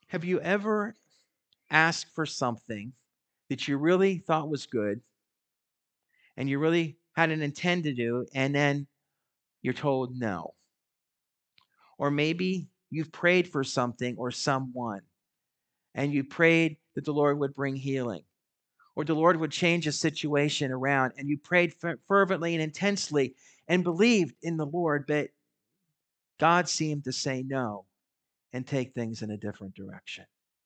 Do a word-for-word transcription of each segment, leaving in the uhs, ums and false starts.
Have you ever asked for something that you really thought was good and you really had an intent to do, and then you're told no? Or maybe you've prayed for something or someone, and you prayed that the Lord would bring healing, or the Lord would change a situation around, and you prayed fer- fervently and intensely and believed in the Lord, but God seemed to say no and take things in a different direction.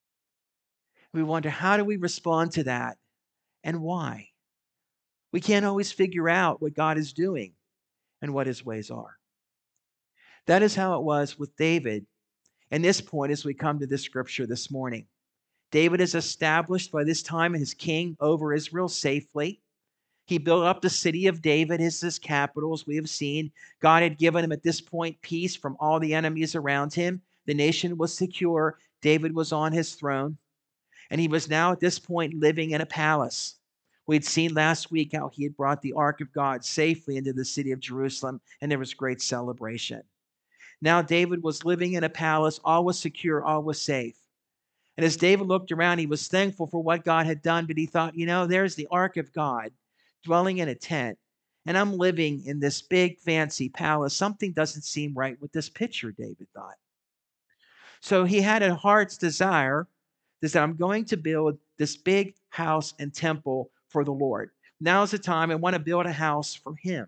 We wonder, how do we respond to that and why? We can't always figure out what God is doing and what his ways are. That is how it was with David. And this point, as we come to this scripture this morning, David is established by this time as king over Israel safely. He built up the city of David as his capital, as we have seen. God had given him at this point peace from all the enemies around him. The nation was secure. David was on his throne. And he was now at this point living in a palace. We'd seen last week how he had brought the ark of God safely into the city of Jerusalem, and there was great celebration. Now David was living in a palace. All was secure, all was safe. And as David looked around, he was thankful for what God had done, but he thought, you know, there's the ark of God dwelling in a tent, and I'm living in this big fancy palace. Something doesn't seem right with this picture, David thought. So he had a heart's desire is that I'm going to build this big house and temple for the Lord. Now's the time I want to build a house for him.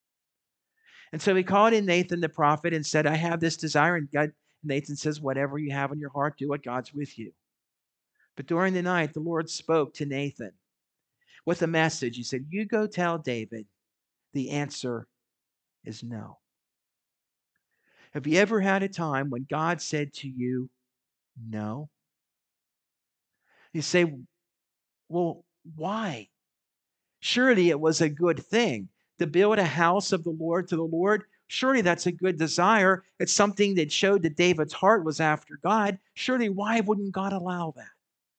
And so he called in Nathan the prophet and said, I have this desire. And God, Nathan says, whatever you have in your heart, do it. God's with you. But during the night, the Lord spoke to Nathan with a message. He said, you go tell David the answer is no. Have you ever had a time when God said to you, no? You say, well, why? Surely it was a good thing to build a house of the Lord to the Lord. Surely that's a good desire. It's something that showed that David's heart was after God. Surely why wouldn't God allow that?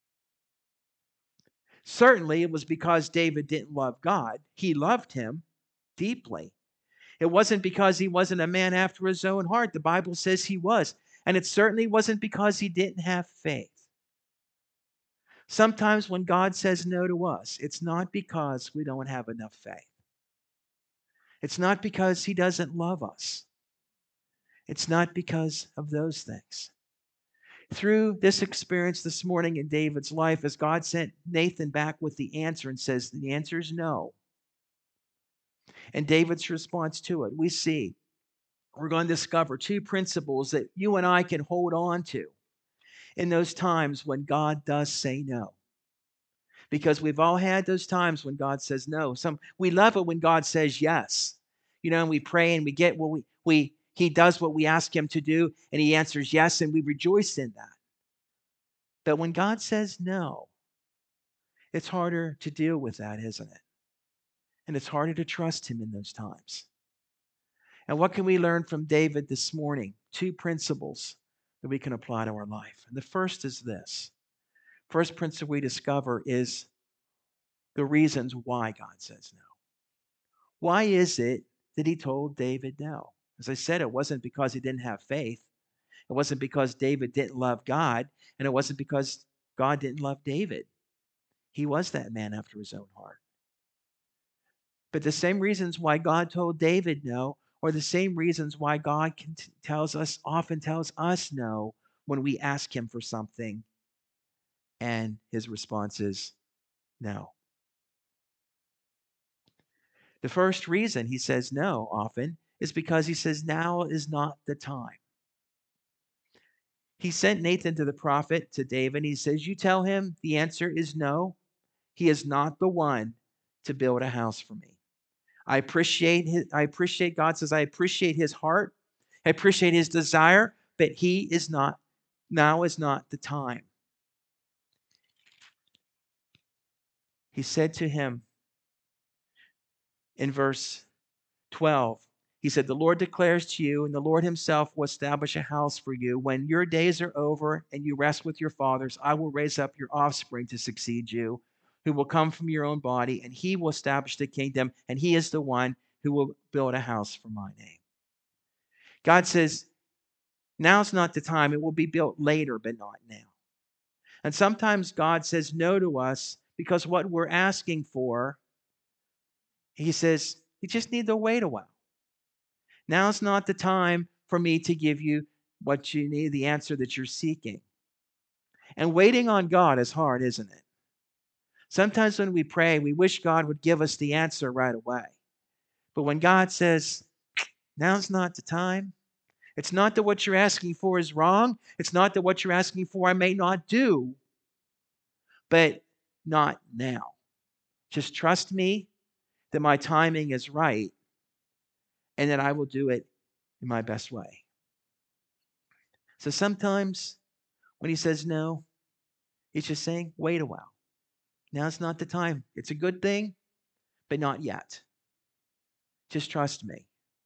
Certainly it was because David didn't love God. He loved him deeply. It wasn't because he wasn't a man after his own heart. The Bible says he was. And it certainly wasn't because he didn't have faith. Sometimes when God says no to us, it's not because we don't have enough faith. It's not because he doesn't love us. It's not because of those things. Through this experience this morning in David's life, as God sent Nathan back with the answer and says, the answer is no. And David's response to it, we see, we're going to discover two principles that you and I can hold on to in those times when God does say no. Because we've all had those times when God says no. Some we love it when God says yes. You know, and we pray and we get what we we he does what we ask him to do, and he answers yes, and we rejoice in that. But when God says no, it's harder to deal with that, isn't it? And it's harder to trust him in those times. And what can we learn from David this morning? Two principles that we can apply to our life. And the first is this. First principle we discover is the reasons why God says no. Why is it that he told David no? As I said, it wasn't because he didn't have faith. It wasn't because David didn't love God, and it wasn't because God didn't love David. He was that man after his own heart. But the same reasons why God told David no are the same reasons why God can t- tells us often tells us no when we ask him for something, and his response is no. The first reason he says no often is because he says now is not the time. He sent Nathan to the prophet, to David. He says, you tell him the answer is no. He is not the one to build a house for me. I appreciate his, I appreciate God says, I appreciate his heart. I appreciate his desire, but he is not, now is not the time. He said to him in verse twelve, he said, the Lord declares to you, and the Lord himself will establish a house for you. When your days are over and you rest with your fathers, I will raise up your offspring to succeed you, who will come from your own body, and he will establish the kingdom, and he is the one who will build a house for my name. God says, now's not the time. It will be built later, but not now. And sometimes God says no to us because what we're asking for, he says, you just need to wait a while. Now's not the time for me to give you what you need, the answer that you're seeking. And waiting on God is hard, isn't it? Sometimes when we pray, we wish God would give us the answer right away. But when God says, now's not the time, it's not that what you're asking for is wrong. It's not that what you're asking for I may not do, but not now. Just trust me that my timing is right and that I will do it in my best way. So sometimes when he says no, he's just saying, wait a while. Now's not the time. It's a good thing, but not yet. Just trust me.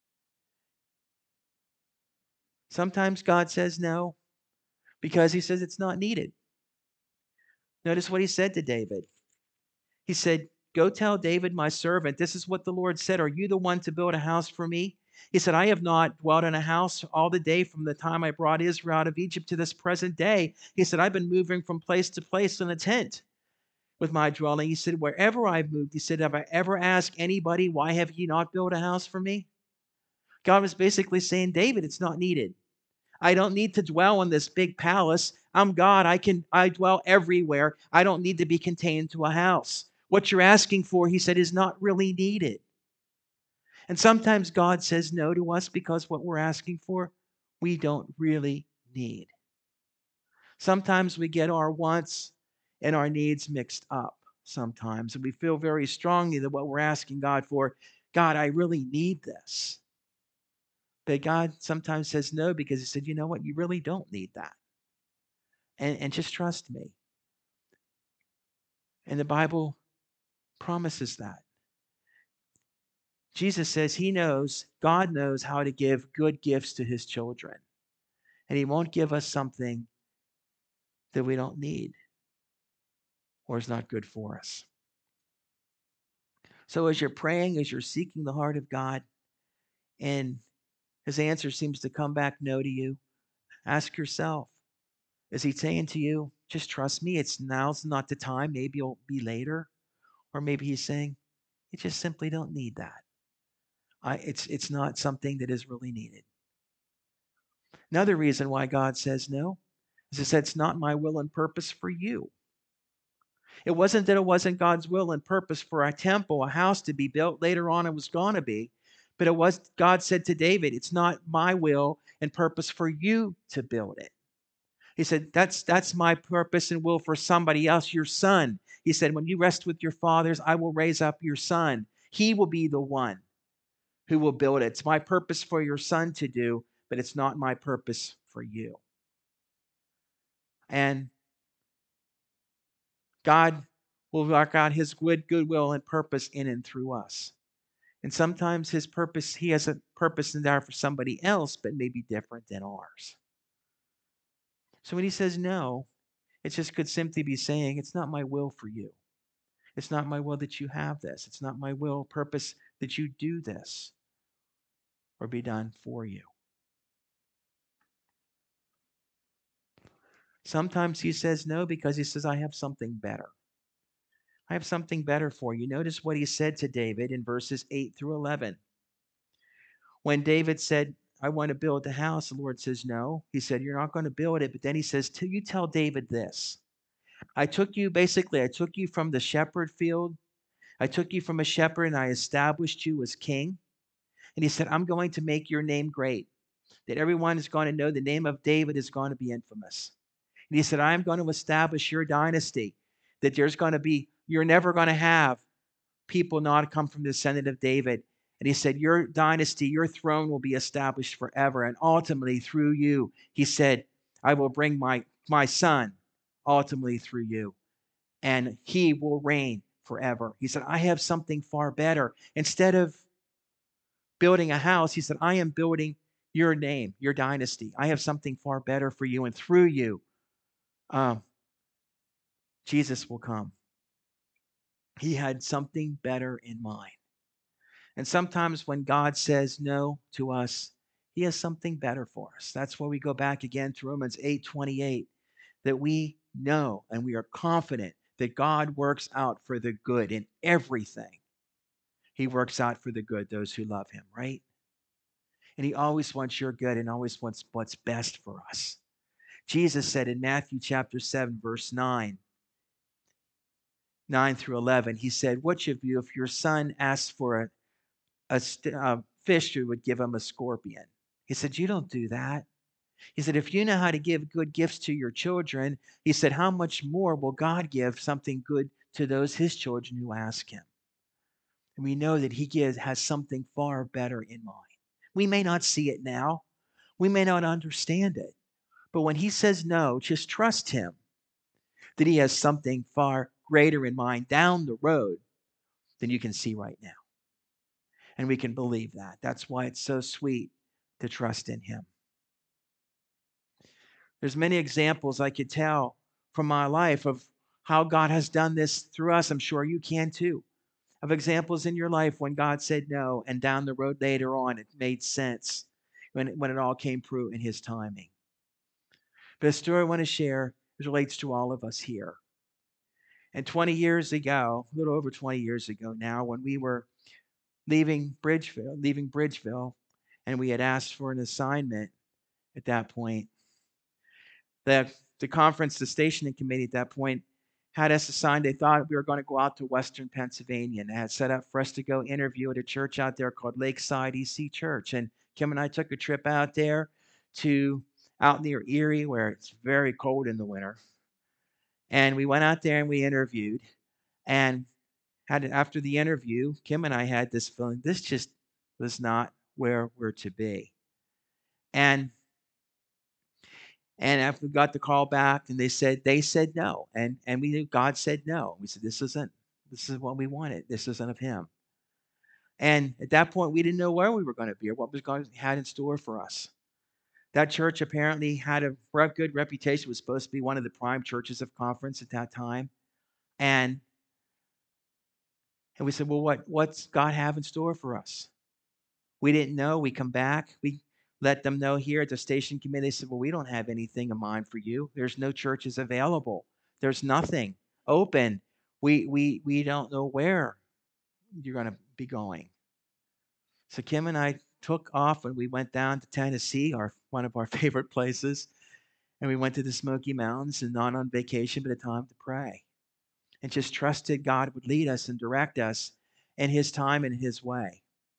Sometimes God says no because he says it's not needed. Notice what he said to David. He said, go tell David, my servant, this is what the Lord said. Are you the one to build a house for me? He said, I have not dwelt in a house all the day from the time I brought Israel out of Egypt to this present day. He said, I've been moving from place to place in a tent with my dwelling. He said, wherever I've moved, he said, have I ever asked anybody, why have you not built a house for me? God was basically saying, David, it's not needed. I don't need to dwell in this big palace. I'm God. I can I dwell everywhere. I don't need to be contained to a house. What you're asking for, he said, is not really needed. And sometimes God says no to us because what we're asking for, we don't really need. Sometimes we get our wants and our needs mixed up sometimes, and we feel very strongly that what we're asking God for, God, I really need this. But God sometimes says no because he said, you know what, you really don't need that. And, and just trust me. And the Bible promises that. Jesus says he knows, God knows how to give good gifts to his children. And he won't give us something that we don't need or is not good for us. So as you're praying, as you're seeking the heart of God, and his answer seems to come back no to you, ask yourself, is he saying to you, just trust me, it's now's not the time, maybe it'll be later? Or maybe he's saying, you just simply don't need that. I, it's, it's not something that is really needed. Another reason why God says no is he said, it's not my will and purpose for you. It wasn't that it wasn't God's will and purpose for a temple, a house to be built. Later on, it was going to be. But it was, God said to David, it's not my will and purpose for you to build it. He said, that's, that's my purpose and will for somebody else, your son. He said, when you rest with your fathers, I will raise up your son. He will be the one who will build it. It's my purpose for your son to do, but it's not my purpose for you. And God will work out his good goodwill and purpose in and through us. And sometimes his purpose, he has a purpose in there for somebody else, but may be different than ours. So when he says no, it just could simply be saying, it's not my will for you. It's not my will that you have this. It's not my will, purpose that you do this or be done for you. Sometimes he says no because he says, I have something better. I have something better for you. Notice what he said to David in verses eight through eleven. When David said, I want to build the house, the Lord says, no. He said, you're not going to build it. But then he says, till you tell David this. I took you, basically, I took you from the shepherd field. I took you from a shepherd and I established you as king. And he said, I'm going to make your name great, that everyone is going to know the name of David is going to be infamous. And he said, I'm going to establish your dynasty, that there's going to be, you're never going to have people not come from the descendant of David. And he said, your dynasty, your throne will be established forever. And ultimately through you, he said, I will bring my, my son ultimately through you. And he will reign forever. He said, I have something far better. Instead of building a house, he said, I am building your name, your dynasty. I have something far better for you. And through you, um, Jesus will come. He had something better in mind. And sometimes when God says no to us, he has something better for us. That's why we go back again to Romans eight twenty-eight, that we know and we are confident that God works out for the good in everything. He works out for the good, those who love him, right? And he always wants your good and always wants what's best for us. Jesus said in Matthew chapter seven, verse nine, nine through eleven, he said, which of you, if your son asks for a, a, st- a fish, you would give him a scorpion? He said, you don't do that. He said, if you know how to give good gifts to your children, he said, how much more will God give something good to those his children who ask him? And we know that he gives, has something far better in mind. We may not see it now. We may not understand it. But when he says no, just trust him that he has something far greater in mind down the road than you can see right now. And we can believe that. That's why it's so sweet to trust in him. There's many examples I could tell from my life of how God has done this through us. I'm sure you can too. Of examples in your life when God said no, and down the road later on, it made sense when it, when it all came through in his timing. But a story I want to share relates to all of us here. And twenty years ago, a little over twenty years ago now, when we were leaving Bridgeville, leaving Bridgeville, and we had asked for an assignment at that point, the, the conference, the stationing committee at that point had us assigned. They thought we were going to go out to Western Pennsylvania, and they had set up for us to go interview at a church out there called Lakeside E C Church. And Kim and I took a trip out there to out near Erie, where it's very cold in the winter. And we went out there and we interviewed. And had after the interview, Kim and I had this feeling this just was not where we're to be. And and after we got the call back, and they said they said no, and and we knew God said no. We said this isn't this is what we wanted. This isn't of Him. And at that point, we didn't know where we were going to be or what was God had in store for us. That church apparently had a good reputation. It was supposed to be one of the prime churches of conference at that time, and and we said, well, what what's God have in store for us? We didn't know. We come back. We let them know here at the station committee. They said, well, we don't have anything in mind for you. There's no churches available. There's nothing open. We we we don't know where you're going to be going. So Kim and I took off and we went down to Tennessee, our one of our favorite places, and we went to the Smoky Mountains, and not on vacation, but a time to pray, and just trusted God would lead us and direct us in His time and His way,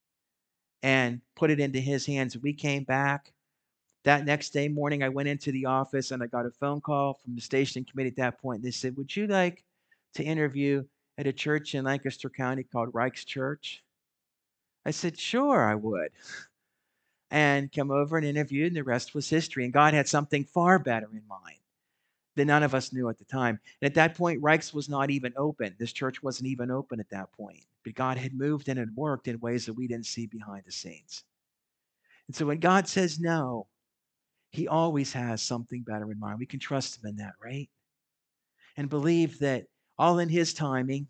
and put it into His hands. We came back. That next day morning, I went into the office and I got a phone call from the station committee at that point. They said, would you like to interview at a church in Lancaster County called Reich's Church? I said, sure, I would. And come over and interviewed, and the rest was history. And God had something far better in mind that none of us knew at the time. And at that point, Reich's was not even open. This church wasn't even open at that point. But God had moved and had worked in ways that we didn't see behind the scenes. And so when God says no, He always has something better in mind. We can trust Him in that, right? And believe that all in His timing,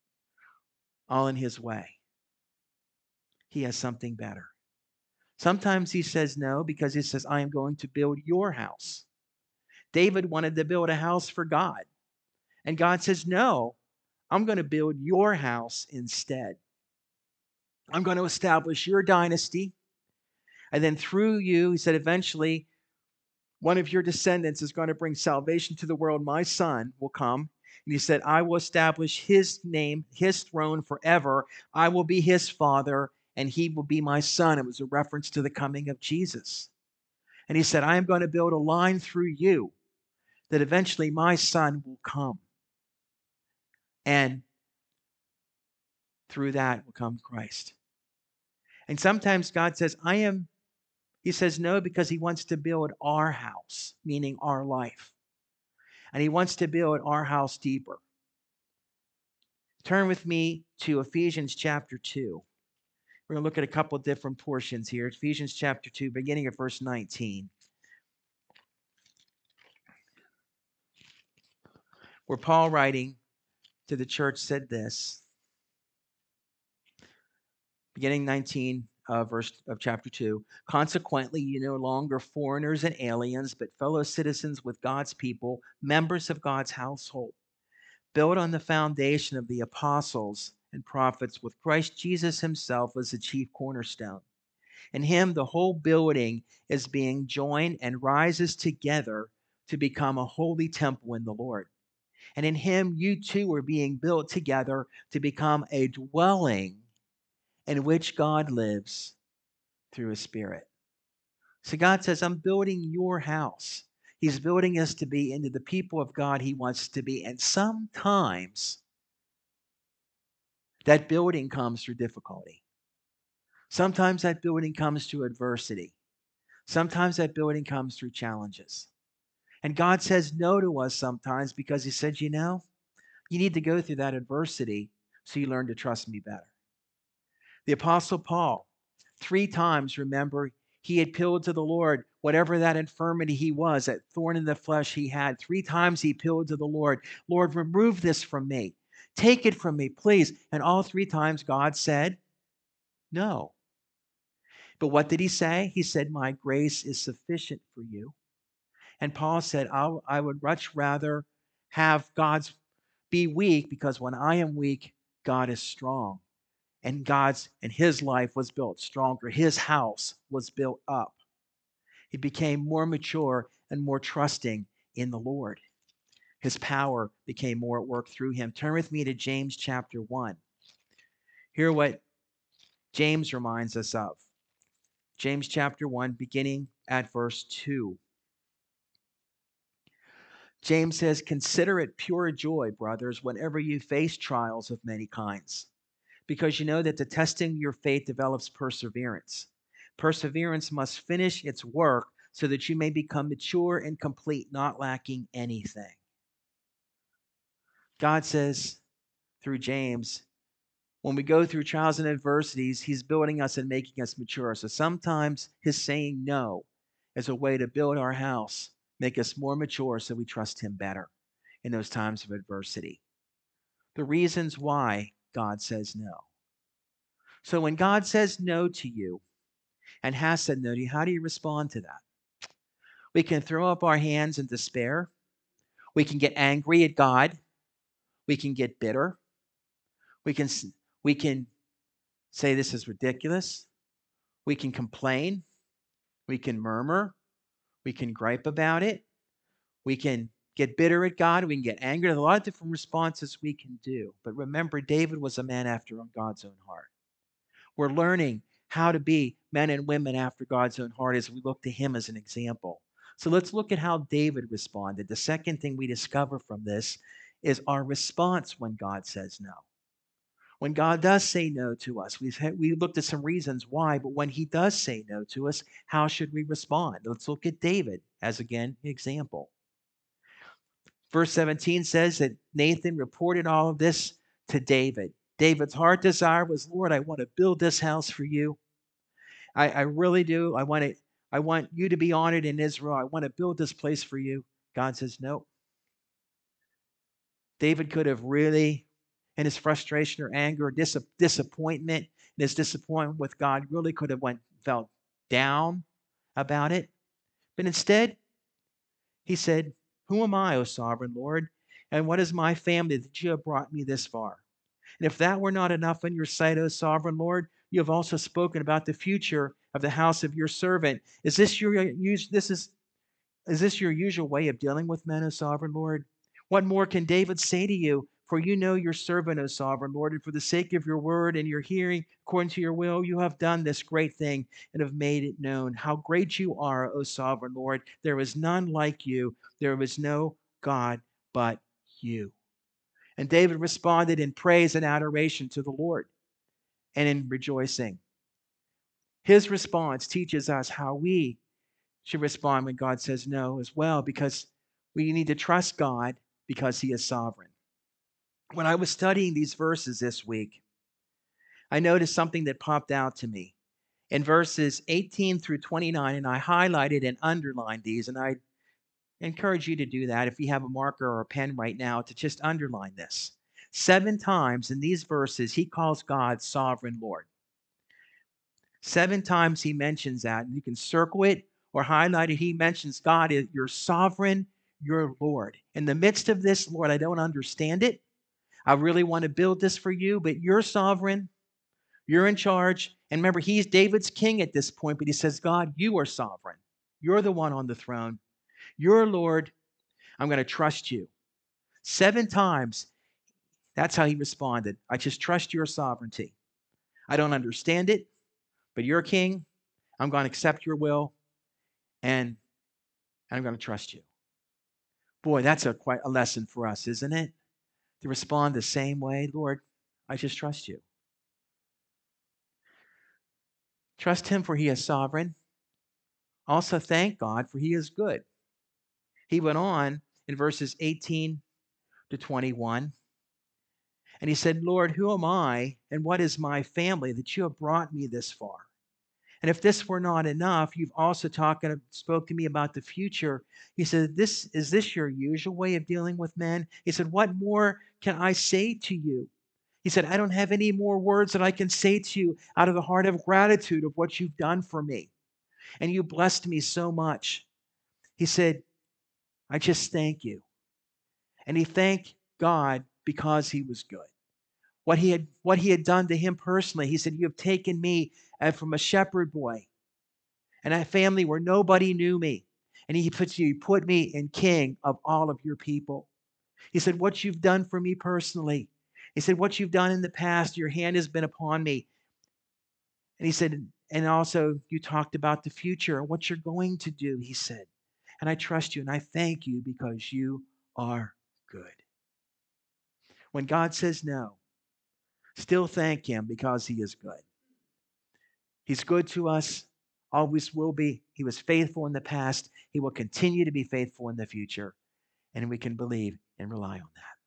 all in His way, He has something better. Sometimes He says no because He says, I am going to build your house. David wanted to build a house for God. And God says, no, I'm going to build your house instead. I'm going to establish your dynasty. And then through you, He said, eventually, one of your descendants is going to bring salvation to the world. My son will come. And He said, I will establish his name, his throne forever. I will be his father, and he will be my son. It was a reference to the coming of Jesus. And He said, I am going to build a line through you that eventually my son will come. And through that will come Christ. And sometimes God says, I am, He says no because He wants to build our house, meaning our life. And He wants to build our house deeper. Turn with me to Ephesians chapter two. We're going to look at a couple of different portions here. Ephesians chapter two, beginning at verse nineteen. Where Paul, writing to the church, said this. Beginning nineteen uh, verse of chapter two. Consequently, you no longer foreigners and aliens, but fellow citizens with God's people, members of God's household, built on the foundation of the apostles and prophets, with Christ Jesus himself as the chief cornerstone. In him, the whole building is being joined and rises together to become a holy temple in the Lord. And in him, you too are being built together to become a dwelling in which God lives through his Spirit. So God says, I'm building your house. He's building us to be into the people of God he wants to be. And sometimes that building comes through difficulty. Sometimes that building comes through adversity. Sometimes that building comes through challenges. And God says no to us sometimes because he said, you know, you need to go through that adversity so you learn to trust me better. The Apostle Paul, three times, remember, he had appealed to the Lord, whatever that infirmity he was, that thorn in the flesh he had. Three times he appealed to the Lord, Lord, remove this from me. Take it from me, please. And all three times God said, no. But what did he say? He said, my grace is sufficient for you. And Paul said, I'll, I would much rather have God's be weak, because when I am weak, God is strong. And God's and his life was built stronger. His house was built up. He became more mature and more trusting in the Lord. His power became more at work through him. Turn with me to James chapter one. Hear what James reminds us of. James chapter one, beginning at verse two. James says, consider it pure joy, brothers, whenever you face trials of many kinds, because you know that the testing of your faith develops perseverance. Perseverance must finish its work so that you may become mature and complete, not lacking anything. God says through James, when we go through trials and adversities, he's building us and making us mature. So sometimes his saying no is a way to build our house, make us more mature so we trust him better in those times of adversity. The reasons why God says no. So when God says no to you and has said no to you, how do you respond to that? We can throw up our hands in despair. We can get angry at God. We can get bitter. We can, we can say this is ridiculous. We can complain. We can murmur. We can gripe about it. We can get bitter at God. We can get angry. There's a lot of different responses we can do. But remember, David was a man after God's own heart. We're learning how to be men and women after God's own heart as we look to him as an example. So let's look at how David responded. The second thing we discover from this is our response when God says no. When God does say no to us, we've had, we looked at some reasons why, but when he does say no to us, how should we respond? Let's look at David as, again, an example. Verse seventeen says that Nathan reported all of this to David. David's heart desire was, Lord, I want to build this house for you. I, I really do. I want to, I want you to be honored in Israel. I want to build this place for you. God says, no. David could have really, in his frustration or anger or dis- disappointment, in his disappointment with God, really could have went felt down about it. But instead, he said, who am I, O sovereign Lord? And what is my family that you have brought me this far? And if that were not enough in your sight, O sovereign Lord, you have also spoken about the future of the house of your servant. Is this your this is is this your usual way of dealing with men, O sovereign Lord? What more can David say to you? For you know your servant, O sovereign Lord, and for the sake of your word and your hearing, according to your will, you have done this great thing and have made it known. How great you are, O sovereign Lord. There is none like you. There is no God but you. And David responded in praise and adoration to the Lord and in rejoicing. His response teaches us how we should respond when God says no as well, because we need to trust God because he is sovereign. When I was studying these verses this week, I noticed something that popped out to me. In verses eighteen through twenty-nine, and I highlighted and underlined these, and I encourage you to do that if you have a marker or a pen right now to just underline this. Seven times in these verses, he calls God sovereign Lord. Seven times he mentions that, and you can circle it or highlight it. He mentions God is your sovereign, your Lord. In the midst of this, Lord, I don't understand it. I really want to build this for you, but you're sovereign. You're in charge. And remember, he's David's king at this point, but he says, God, you are sovereign. You're the one on the throne. You're Lord. I'm going to trust you. Seven times, that's how he responded. I just trust your sovereignty. I don't understand it, but you're king. I'm going to accept your will, and I'm going to trust you. Boy, that's a quite a lesson for us, isn't it? To respond the same way, Lord, I just trust you. Trust him for he is sovereign. Also thank God for he is good. He went on in verses eighteen to twenty-one, and he said, Lord, who am I and what is my family that you have brought me this far? And if this were not enough, you've also talked and spoke to me about the future. He said, "This is this your usual way of dealing with men?" He said, "What more can I say to you?" He said, "I don't have any more words that I can say to you out of the heart of gratitude of what you've done for me. And you blessed me so much." He said, "I just thank you." And he thanked God because he was good. What he had, what he had done to him personally, he said, "You have taken me uh, from a shepherd boy and a family where nobody knew me. And he puts you, he put me in king of all of your people." He said, "What you've done for me personally." He said, "What you've done in the past, your hand has been upon me." And he said, "And also you talked about the future and what you're going to do," he said. "And I trust you and I thank you because you are good." When God says no, still thank him because he is good. He's good to us, always will be. He was faithful in the past. He will continue to be faithful in the future. And we can believe and rely on that.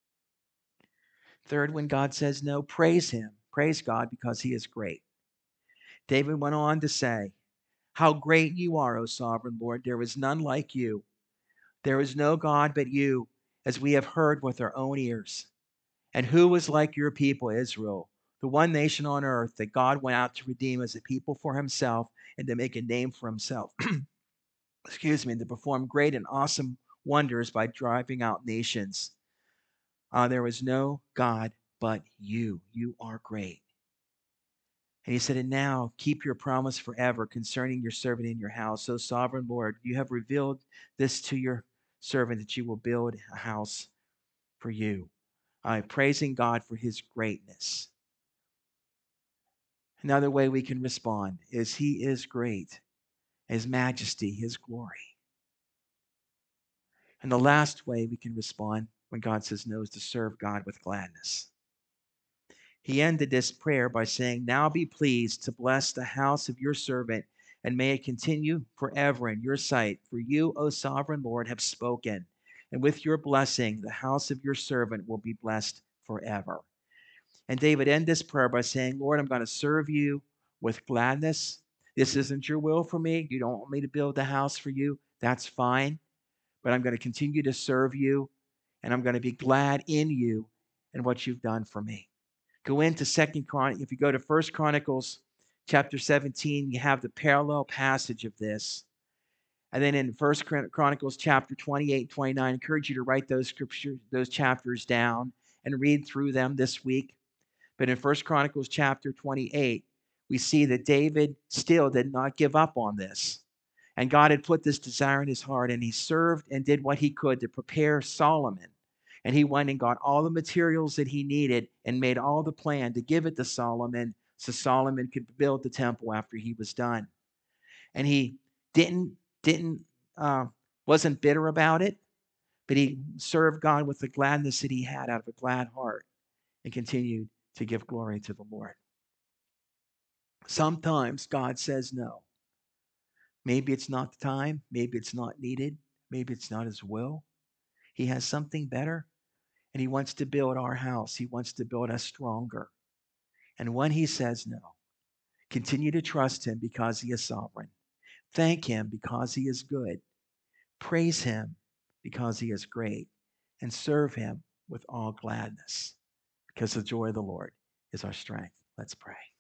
Third, when God says no, praise him. Praise God because he is great. David went on to say, "How great you are, O sovereign Lord. There is none like you. There is no God but you, as we have heard with our own ears. And who is like your people, Israel, the one nation on earth that God went out to redeem as a people for himself and to make a name for himself." Excuse me, and to perform great and awesome wonders by driving out nations. Uh, there is no God but you. You are great. And he said, "And now keep your promise forever concerning your servant in your house. O sovereign Lord, you have revealed this to your servant that you will build a house for you." Uh, praising God for his greatness. Another way we can respond is he is great, his majesty, his glory. And the last way we can respond when God says no is to serve God with gladness. He ended this prayer by saying, "Now be pleased to bless the house of your servant, and may it continue forever in your sight. For you, O sovereign Lord, have spoken, and with your blessing, the house of your servant will be blessed forever." And David ended this prayer by saying, "Lord, I'm going to serve you with gladness. This isn't your will for me. You don't want me to build the house for you. That's fine. But I'm going to continue to serve you, and I'm going to be glad in you and what you've done for me." Go into Second Chronicles. If you go to First Chronicles chapter seventeen, you have the parallel passage of this. And then in First Chronicles chapter twenty-eight, twenty-nine, I encourage you to write those scriptures, those chapters down and read through them this week. But in First Chronicles chapter twenty-eight, we see that David still did not give up on this. And God had put this desire in his heart, and he served and did what he could to prepare Solomon. And he went and got all the materials that he needed and made all the plan to give it to Solomon so Solomon could build the temple after he was done. And he didn't, didn't, uh, wasn't bitter about it, but he served God with the gladness that he had out of a glad heart and continued to give glory to the Lord. Sometimes God says no. Maybe it's not the time. Maybe it's not needed. Maybe it's not his will. He has something better, and he wants to build our house. He wants to build us stronger. And when he says no, continue to trust him because he is sovereign. Thank him because he is good. Praise him because he is great. And serve him with all gladness because the joy of the Lord is our strength. Let's pray.